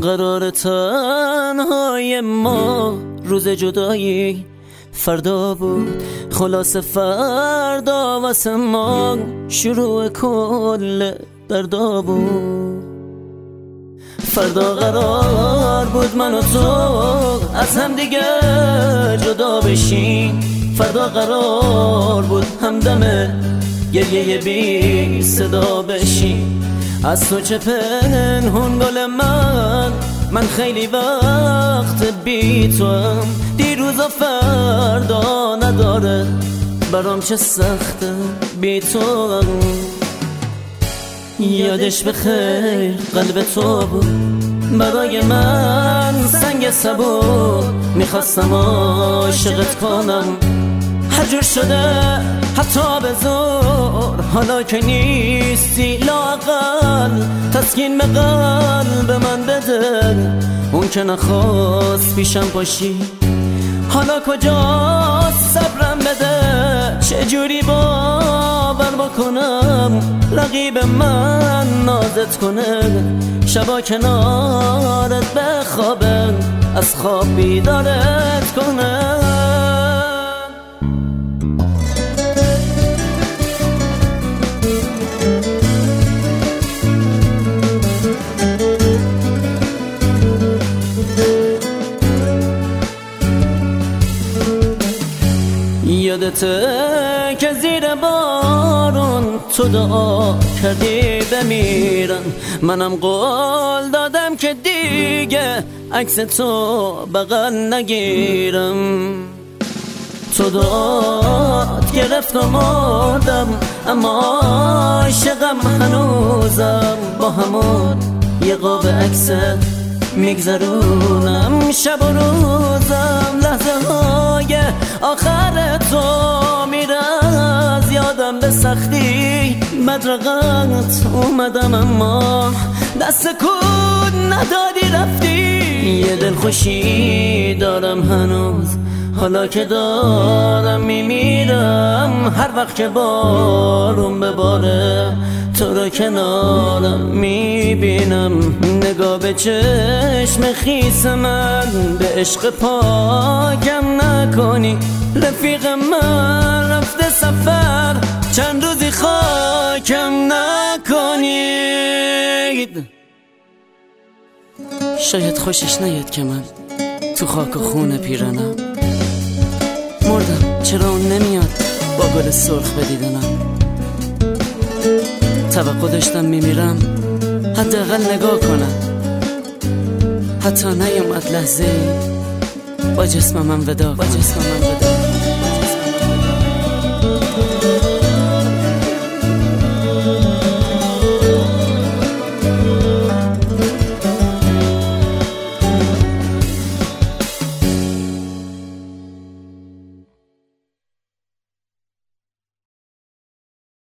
قرار تنهای ما روز جدایی فردا بود، خلاص فردا واسه ما شروع کل دردا بود. فردا قرار بود من و تو از هم دیگه جدا بشیم، فردا قرار بود همدم گریه بی صدا بشیم. از تو چه پنهون گل من خیلی وقت بی تو هم، دیروز و فردا نداره برام چه سخته بی تو هم. یادش بخیر قلب تو بود برای من سنگ سبو، میخواستم عاشقت کنم هر جور شده حتی به زور. حالا که نیستی لااقل تسکین به قلب من بده، اون که نخواست پیشم باشی حالا کجاست صبرم بده. چجوری باور بکنم رقیب من نازت کنه، شبا کنارت بخوابه از خواب بیدارت کنه. یادته که زیر بارون تو دعا کردی بمیرم، منم قول دادم که دیگه عکس تو بغل نگیرم. تو دعات گرفت و مردم اما عاشقم هنوزم، با همون یه قاب عکست میگذرونم شب و روزم. لحظه های آخر تو میره از یادم به سختی، مدرقت اومدم اما دست کود ندادی رفتی. یه دل خوشی دارم هنوز حالا که دارم میمیرم، هر وقت که بارون بباره تو رو کنارم میبینم. نگاه به چشم خیس من به عشق پاکم نکنی، رفیق من رفته سفر چند روزی خاکم نکنید. شاید خوشش نیاد که من تو خاک و خون پیرانم مردم، چرا اون نمیاد با گل سرخ به دیدنم. توقع داشتم میمیرم حداقل نگاه کنم، حتی نیومد لحظه با جسمم ودا کنم.